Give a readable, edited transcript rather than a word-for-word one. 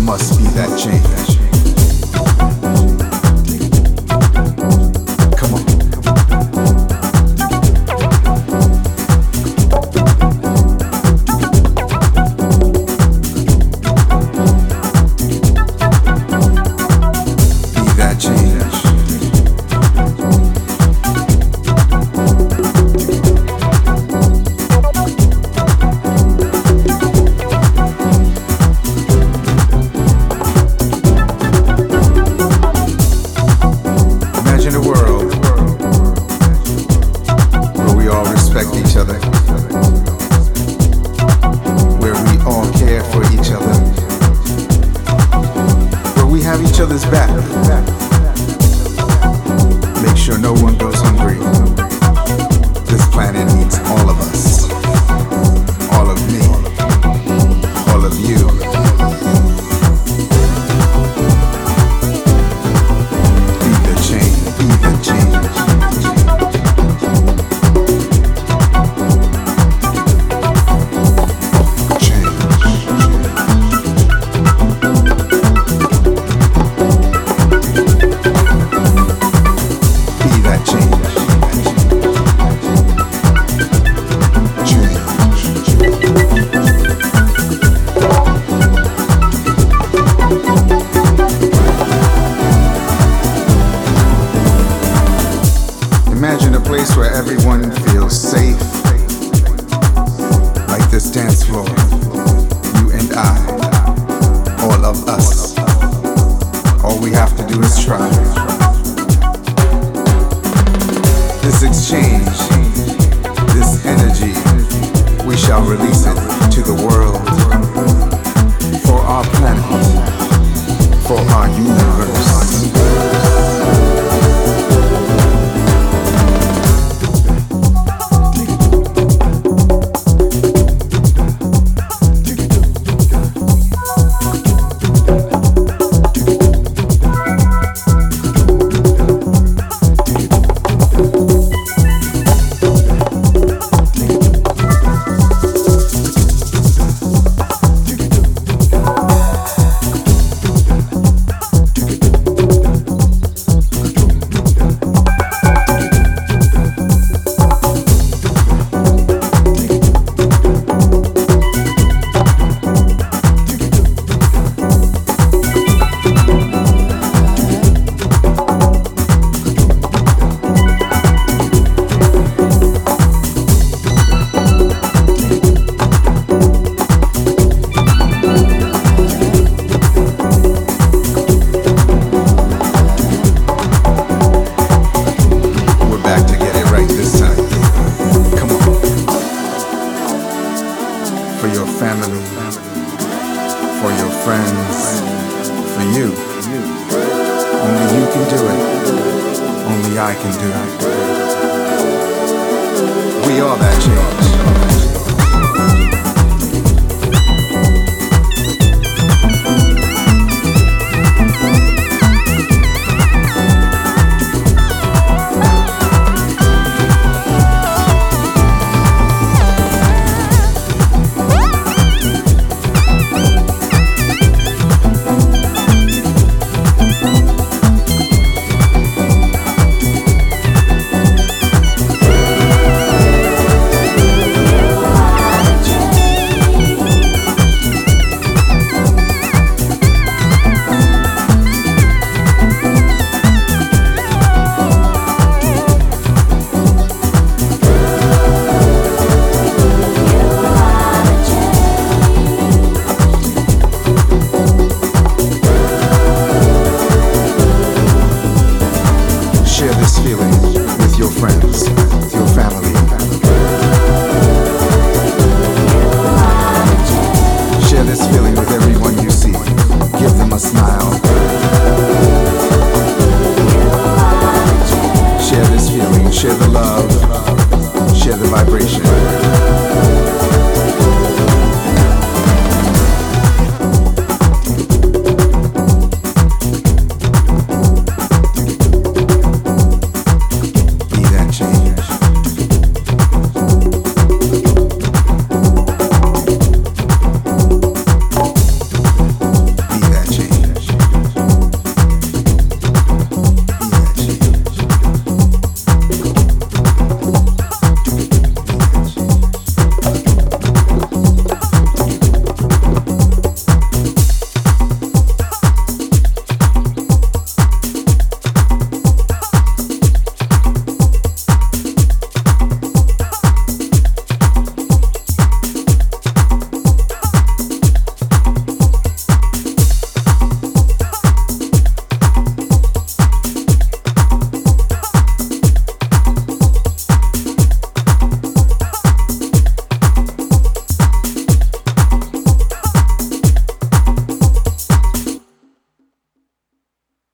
must be that change. Come on. Be that change. Imagine a world where we all respect each other, where we all care for each other, where we have each other's back. Make sure no one goes hungry. This planet needs all of us, all of me, all of you. Imagine a place where everyone feels safe, like this dance floor, you and I, all of us. All we have to do is try. This exchange, this energy, we shall release it to the world, for our planet, for our universe. For your family, for your friends, for you. Only you can do it. Only I can do it. We are that change.